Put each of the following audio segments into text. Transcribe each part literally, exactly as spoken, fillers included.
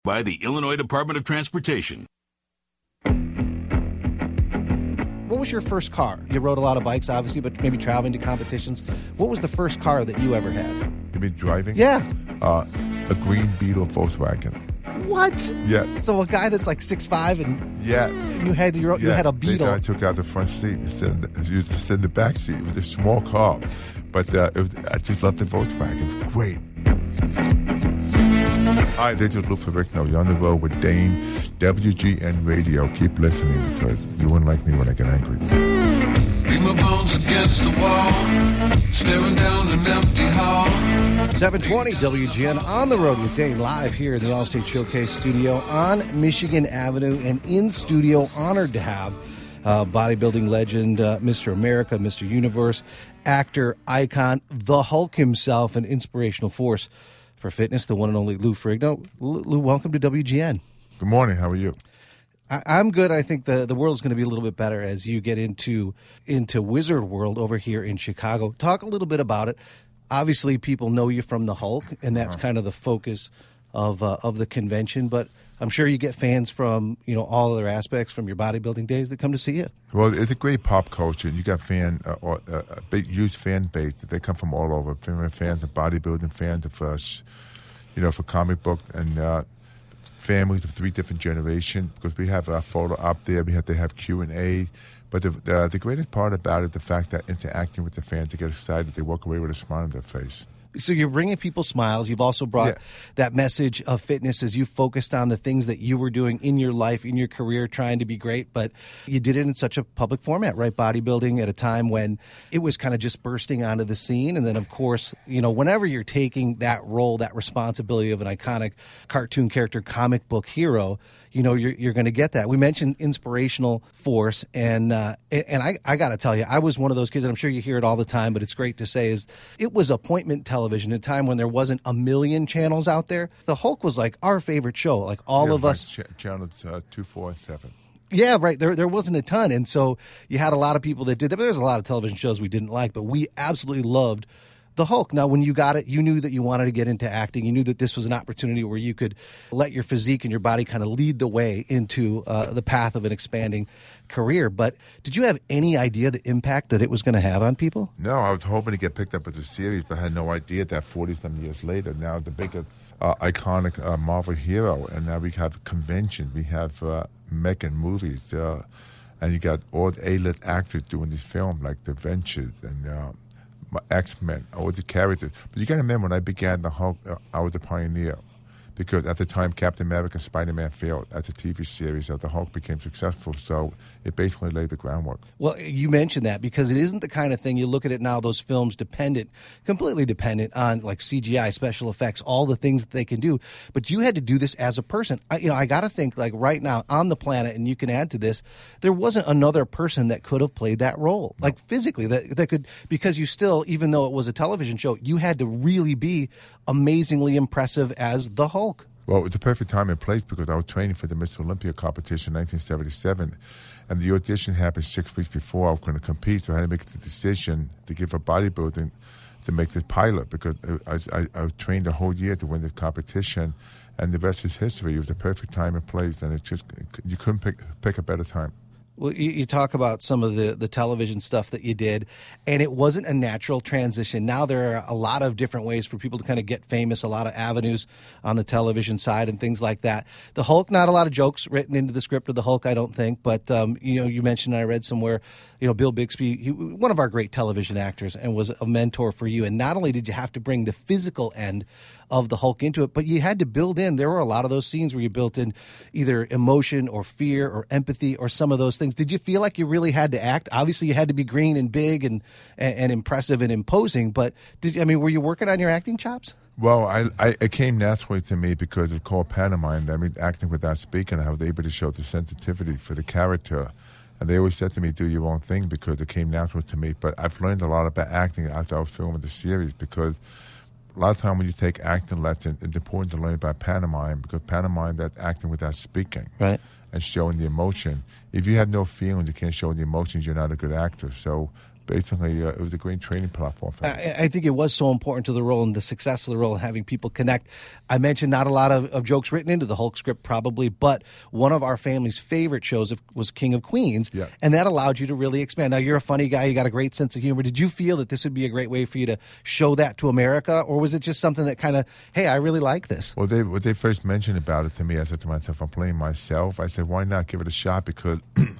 by the Illinois Department of Transportation. What was your first car? You rode a lot of bikes, obviously, but maybe traveling to competitions. What was the first car that you ever had? You mean driving? Yeah. Uh, a green Beetle Volkswagen. What? Yes. So a guy that's like six foot five and, yes. and you had your, yeah. you had a Beetle. I took out the front seat instead of, used to sit in the back seat. It was a small car, but uh, it was, I just loved the Volkswagen. It was great. Hi, this is Lou Ferrigno. You're on the road with Dane, W G N Radio. Keep listening because you wouldn't like me when I get angry. Beat my bones against the wall, staring down an empty hall. seven twenty W G N on the road with Dane, live here in the Allstate Showcase studio on Michigan Avenue, and in studio, honored to have uh, bodybuilding legend, uh, Mister America, Mister Universe, actor, icon, the Hulk himself, an inspirational force for fitness, the one and only Lou Ferrigno. Lou, welcome to W G N. Good morning. How are you? I, I'm good. I think the, the world's going to be a little bit better as you get into into Wizard World over here in Chicago. Talk a little bit about it. Obviously, people know you from the Hulk, and that's uh-huh. kind of the focus of uh, of the convention. But I'm sure you get fans from you know all other aspects from your bodybuilding days that come to see you. Well, it's a great pop culture. You got fan uh, or uh, a big huge fan base. They come from all over. Fans of bodybuilding, fans of us, you know, for comic books, and uh, families of three different generations. Because we have our photo up there, we have to have Q and A. But the, the the greatest part about it, the fact that interacting with the fans, they get excited, they walk away with a smile on their face. So you're bringing people smiles. You've also brought yeah. that message of fitness as you focused on the things that you were doing in your life, in your career, trying to be great. But you did it in such a public format, right? Bodybuilding at a time when it was kind of just bursting onto the scene. And then, of course, you know, whenever you're taking that role, that responsibility of an iconic cartoon character, comic book hero, you know, you're you're going to get that. We mentioned inspirational force, and uh, and I, I got to tell you, I was one of those kids, and I'm sure you hear it all the time, but it's great to say, is it was appointment television at a time when there wasn't a million channels out there. The Hulk was like our favorite show, like all yeah, of us. Ch- channel uh, two forty-seven. Yeah, right. There there wasn't a ton, and so you had a lot of people that did that. But there's a lot of television shows we didn't like, but we absolutely loved the Hulk. Now, when you got it, you knew that you wanted to get into acting. You knew that this was an opportunity where you could let your physique and your body kind of lead the way into uh, the path of an expanding career. But did you have any idea the impact that it was going to have on people? No, I was hoping to get picked up as a series, but I had no idea that forty-some years later, now the biggest uh, iconic uh, Marvel hero, and now we have convention, we have uh, Megan movies, uh, and you got all the A-list actors doing this film, like The Ventures and Uh, X-Men, all the characters. But you got to remember, when I began the Hulk, uh, I was a pioneer. Because at the time, Captain America and Spider-Man failed as a T V series, so the Hulk became successful. So it basically laid the groundwork. Well, you mentioned that because it isn't the kind of thing you look at it now, those films dependent, completely dependent on like C G I, special effects, all the things that they can do. But you had to do this as a person. I, you know, I got to think like right now on the planet, and you can add to this, there wasn't another person that could have played that role, no. like physically, that, that could, because you still, even though it was a television show, you had to really be amazingly impressive as the Hulk. Well, it was the perfect time and place because I was training for the Mister Olympia competition in nineteen seventy-seven, and the audition happened six weeks before I was going to compete, so I had to make the decision to give up bodybuilding to make this pilot because I, I, I was trained the whole year to win the competition, and the rest is history. It was the perfect time and place, and it just you couldn't pick, pick a better time. Well, you, you talk about some of the, the television stuff that you did, and it wasn't a natural transition. Now there are a lot of different ways for people to kind of get famous, a lot of avenues on the television side and things like that. The Hulk, not a lot of jokes written into the script of the Hulk, I don't think. But, um, you know, you mentioned, I read somewhere, you know, Bill Bixby, he, one of our great television actors, and was a mentor for you. And not only did you have to bring the physical end of the Hulk into it, but you had to build in, there were a lot of those scenes where you built in either emotion or fear or empathy or some of those things. Did you feel like you really had to act? Obviously you had to be green and big and and, and impressive and imposing, but did I mean, were you working on your acting chops? Well, I, I it came naturally to me because it's called pantomime. I mean, acting without speaking, I was able to show the sensitivity for the character. And they always said to me, do your own thing, because it came natural to me. But I've learned a lot about acting after I was filming the series, because a lot of time when you take acting lessons, it's important to learn about pantomime, because pantomime, that's acting without speaking. Right. And showing the emotion. If you have no feelings, you can't show the emotions, you're not a good actor. So basically, uh, it was a great training platform for me. I, I think it was so important to the role and the success of the role and having people connect. I mentioned not a lot of, of jokes written into the Hulk script probably, but one of our family's favorite shows was King of Queens, yeah. and that allowed you to really expand. Now, you're a funny guy. You got a great sense of humor. Did you feel that this would be a great way for you to show that to America, or was it just something that kind of, hey, I really like this? Well, they, when they first mentioned about it to me, I said to myself, I'm playing myself. I said, why not give it a shot? Because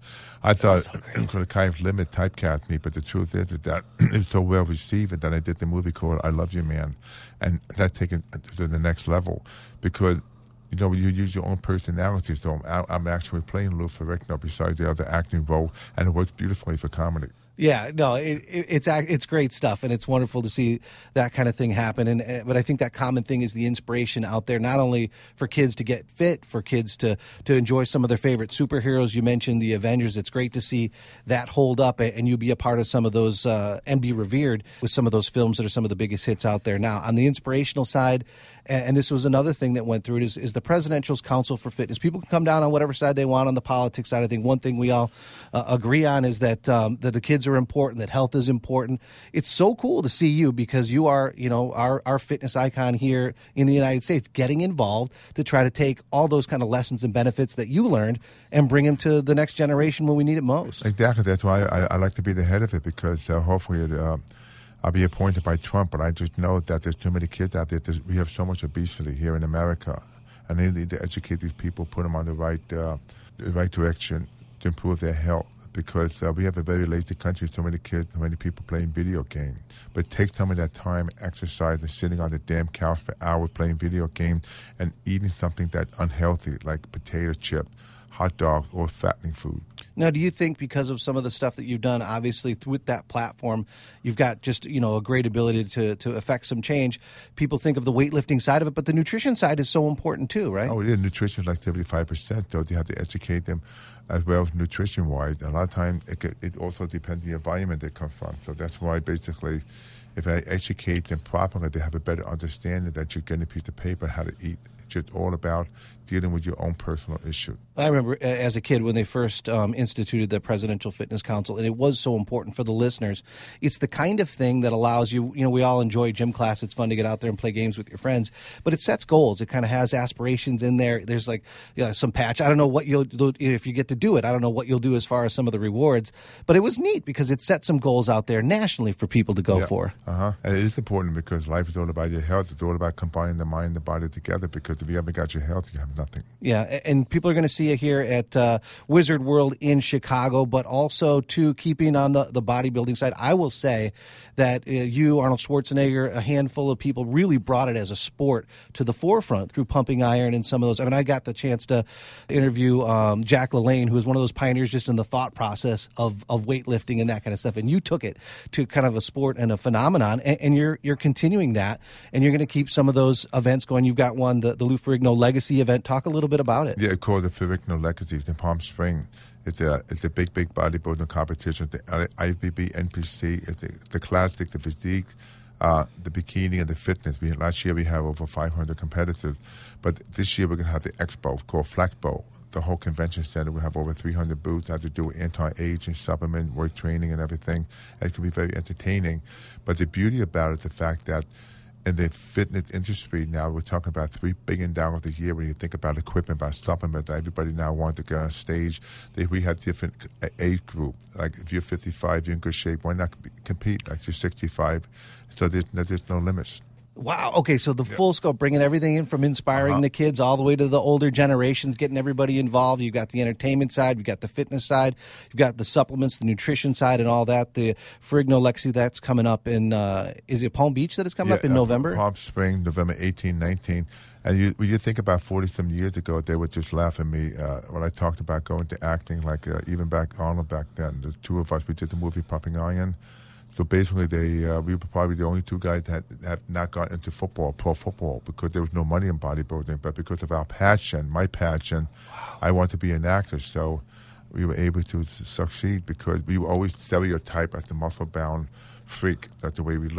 I thought so it was going to kind of limit, typecast me, but the truth is, is that it's so well received that I did the movie called I Love You, Man, and that taken to the next level because, you know, you use your own personality. So I'm, I'm actually playing Lou Ferrigno besides the other acting role, and it works beautifully for comedy. Yeah, no, it, it, it's it's great stuff, and it's wonderful to see that kind of thing happen. And, and but I think that common thing is the inspiration out there, not only for kids to get fit, for kids to to enjoy some of their favorite superheroes. You mentioned the Avengers. It's great to see that hold up, and you be a part of some of those uh, and be revered with some of those films that are some of the biggest hits out there now. On the inspirational side, and, and this was another thing that went through it, is, is the Presidential Council for Fitness. People can come down on whatever side they want on the politics side. I think one thing we all uh, agree on is that um, that the kids are important, that health is important. It's so cool to see you because you are, you know, our, our fitness icon here in the United States, getting involved to try to take all those kind of lessons and benefits that you learned and bring them to the next generation when we need it most. Exactly. That's why I, I like to be the head of it because uh, hopefully it, uh, I'll be appointed by Trump, but I just know that there's too many kids out there. There's, we have so much obesity here in America, and they need to educate these people, put them on the right, uh, the right direction to improve their health. Because uh, we have a very lazy country, so many kids, so many people playing video games. But take some of that time, exercise, and sitting on the damn couch for hours playing video games and eating something that's unhealthy, like potato chips, hot dogs, or fattening food. Now, do you think because of some of the stuff that you've done, obviously with that platform, you've got just, you know, a great ability to, to affect some change? People think of the weightlifting side of it, but the nutrition side is so important too, right? Oh, yeah, nutrition is like seventy-five percent, though. You have to educate them as well as nutrition-wise. A lot of times, it, it also depends on the environment they come from. So that's why basically, if I educate them properly, they have a better understanding that you're getting a piece of paper how to eat. It's just all about dealing with your own personal issue. I remember uh, as a kid when they first um, instituted the Presidential Fitness Council, and it was so important for the listeners. It's the kind of thing that allows you, you know, we all enjoy gym class. It's fun to get out there and play games with your friends, but it sets goals. It kind of has aspirations in there. There's like you know, some patch. I don't know what you'll do if you get to do it. I don't know what you'll do as far as some of the rewards, but it was neat because it set some goals out there nationally for people to go yeah. for. Uh-huh. And it is important because life is all about your health. It's all about combining the mind and the body together because if you haven't got your health, you have nothing. Yeah, and people are going to see you here at uh, Wizard World in Chicago, but also, too, keeping on the, the bodybuilding side, I will say that uh, you, Arnold Schwarzenegger, a handful of people really brought it as a sport to the forefront through pumping iron and some of those. I mean, I got the chance to interview um, Jack LaLanne, who was one of those pioneers just in the thought process of, of weightlifting and that kind of stuff, and you took it to kind of a sport and a phenomenon, and, and you're you're continuing that, and you're going to keep some of those events going. You've got one, the, the Lou Ferrigno Legacy event. Talk a little bit about it. Yeah, it's called the Ferrigno Legacies in Palm Springs. It's a it's a big, big bodybuilding competition. The I F B B N P C, it's the, the classic, the physique, uh, the bikini, and the fitness. We, last year we had over five hundred competitors, but this year we're going to have the expo called Flexpo. The whole convention center will have over three hundred booths that have to do with anti-aging, supplement, work training, and everything. And it can be very entertaining. But the beauty about it, the fact that in the fitness industry now, we're talking about three billion dollars a year when you think about equipment, about supplements. Everybody now wants to get on stage. They, we have different age group. Like if you're fifty-five, you're in good shape. Why not compete? Like you're sixty-five. So there's, there's no limits. Wow. Okay, so the yeah. full scope, bringing everything in from inspiring uh-huh. the kids all the way to the older generations, getting everybody involved. You've got the entertainment side, you've got the fitness side, you've got the supplements, the nutrition side, and all that. The Ferrigno Legacy, that's coming up in, uh, is it Palm Beach that is coming yeah, up in uh, November? Palm Springs, November eighteenth, nineteenth. And you, when you think about forty-some years ago, they would just laugh at me uh, when I talked about going to acting, like uh, even back Arnold back then. The two of us, we did the movie Pumping Iron. So basically, they uh, we were probably the only two guys that have not got into football, pro football, because there was no money in bodybuilding. But because of our passion, my passion, wow. I wanted to be an actor. So we were able to succeed because we were always stereotyped as the muscle-bound freak. That's the way we look.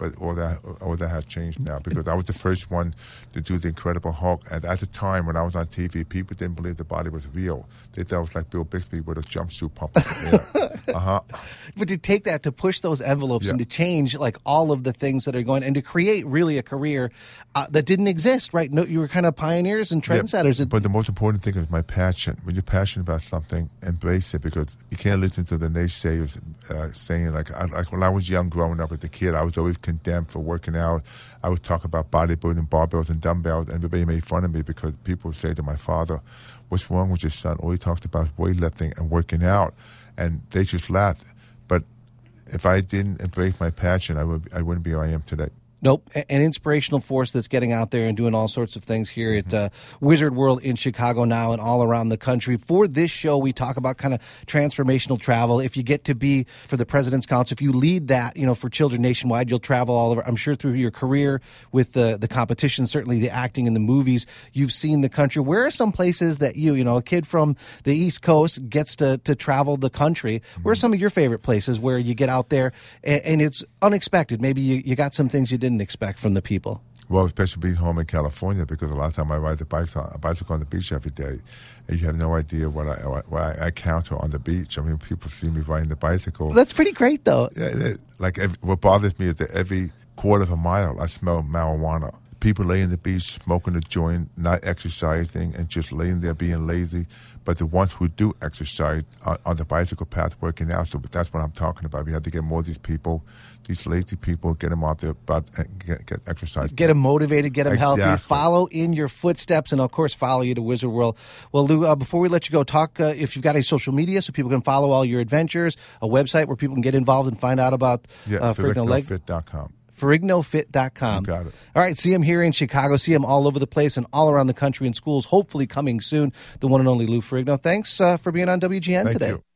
but all that all that has changed now because I was the first one to do the Incredible Hulk. And at the time when I was on T V, people didn't believe the body was real. They thought it was like Bill Bixby with a jumpsuit pumping in the air. Uh-huh. But to take that, to push those envelopes Yeah. and to change like all of the things that are going, and to create really a career uh, that didn't exist, right? No, you were kind of pioneers and trendsetters. Yeah, but the most important thing is my passion. When you're passionate about something, embrace it because you can't listen to the naysayers uh, saying like, I, like when I was young growing up as a kid, I was always condemned for working out. I would talk about bodybuilding, barbells, and dumbbells, and everybody made fun of me because people would say to my father, "What's wrong with your son? All he talks about is weightlifting and working out," and they just laughed. But if I didn't embrace my passion, I would I wouldn't be where I am today. Nope, an inspirational force that's getting out there and doing all sorts of things here Mm-hmm. at uh, Wizard World in Chicago now and all around the country. For this show, we talk about kind of transformational travel. If you get to be for the President's Council, if you lead that, you know, for children nationwide, you'll travel all over. I'm sure through your career with the the competition, certainly the acting in the movies, you've seen the country. Where are some places that you, you know, a kid from the East Coast gets to to travel the country? Mm-hmm. Where are some of your favorite places where you get out there and, and it's unexpected? Maybe you, you got some things you didn't expect from the people. Well, especially being home in California, because a lot of time I ride the bikes on, a bicycle on the beach every day, and you have no idea what I what I encounter on the beach. I mean, people see me riding the bicycle. Well, that's pretty great, though. Yeah, it is. Like every, what bothers me is that every quarter of a mile I smell marijuana. People laying on the beach smoking a joint, not exercising, and just laying there being lazy. But the ones who do exercise on, on the bicycle path working out, so that's what I'm talking about. We have to get more of these people, these lazy people, get them out there, but get, get exercise. Get them motivated, get them Exactly. healthy, follow in your footsteps, and, of course, follow you to Wizard World. Well, Lou, uh, before we let you go, talk uh, if you've got any social media so people can follow all your adventures, a website where people can get involved and find out about Yeah, uh, Ferrigno Leg. Fit dot com. Ferrigno Fit dot com. You got it. All right, see him here in Chicago. See him all over the place and all around the country in schools, hopefully coming soon. The one and only Lou Ferrigno. Thanks uh, for being on W G N Thank today. you.